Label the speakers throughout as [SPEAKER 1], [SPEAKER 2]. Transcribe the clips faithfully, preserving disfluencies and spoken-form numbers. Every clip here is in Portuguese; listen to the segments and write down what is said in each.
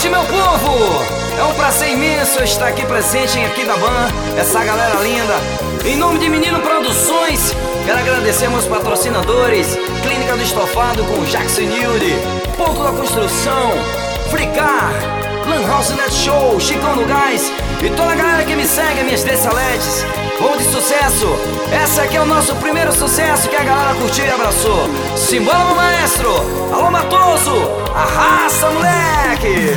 [SPEAKER 1] noite, meu povo! É um prazer imenso estar aqui presente em Aquidauã, essa galera linda. Em nome de Menino Produções, quero agradecer meus patrocinadores: Clínica do Estofado com Jackson Nilde, Ponto da Construção, Fricar, Lan House Net Show, Chicão do Gás e toda a galera que me segue, minhas dessaletes. Vamos de sucesso! Esse aqui é o nosso primeiro sucesso que a galera curtiu e abraçou. Simbora, meu maestro! Alô, Matoso! Arrasta, moleque!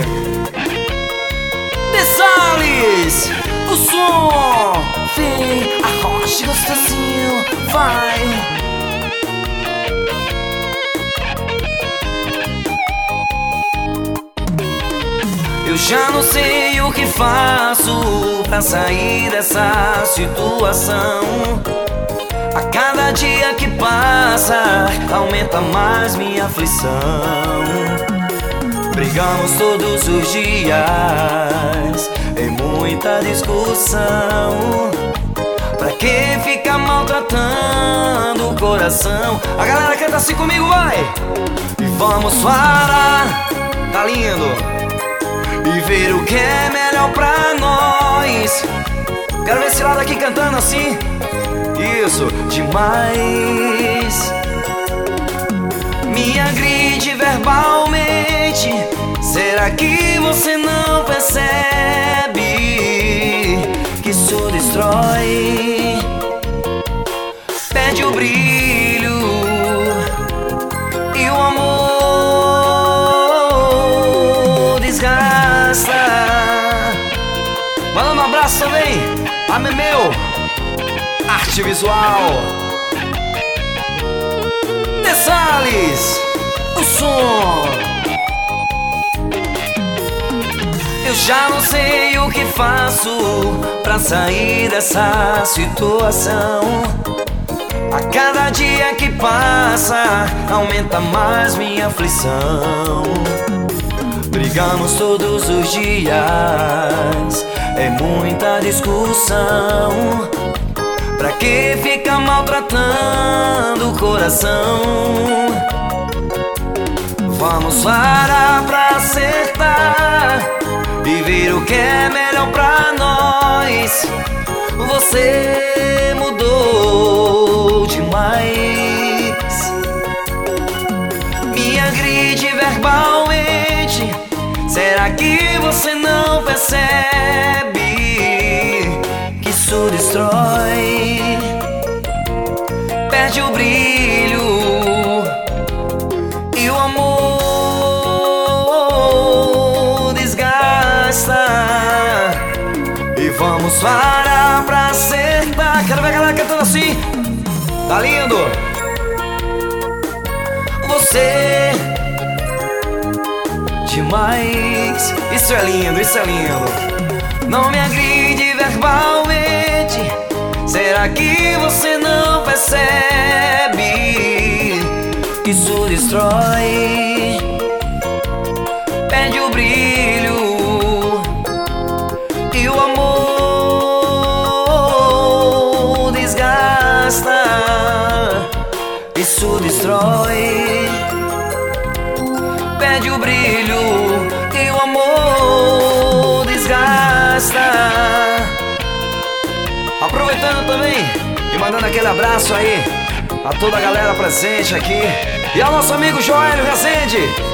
[SPEAKER 1] Desales! O som! Vem, arrocha gostosinho, vai! Eu já não sei o que faço pra sair dessa situação. A cada dia que passa, aumenta mais minha aflição. Brigamos todos os dias, em muita discussão. Pra que ficar maltratando o coração? A galera canta assim comigo, vai! E vamos parar, tá lindo! E ver o que é melhor pra nós. Quero ver esse lado aqui cantando assim. Isso, demais. Me agride verbalmente. Será que você não percebe que isso destrói? Perde o brilho e o amor desgasta. Mandando um abraço também a Memeu, arte visual. Desales, o som. Eu já não sei o que faço pra sair dessa situação. A cada dia que passa, aumenta mais minha aflição. Brigamos todos os dias, é muita discussão. Pra que ficar maltratando o coração? Vamos parar pra acertar e ver o que é melhor pra nós. Você mudou demais. Me agride verbalmente. Será que você não percebe que isso destrói? Perde o brilho e o amor desgasta. E vamos parar pra acertar. Quero ver a galera cantando assim. Tá lindo? Você demais. Isso é lindo, isso é lindo. Não me agride verbalmente. Será que você não percebe que isso destrói? Perde o brilho e o amor desgasta. Isso destrói. Perde o brilho e o amor desgasta. Aproveitando também e mandando aquele abraço aí a toda a galera presente aqui e ao nosso amigo Joelho Rezende.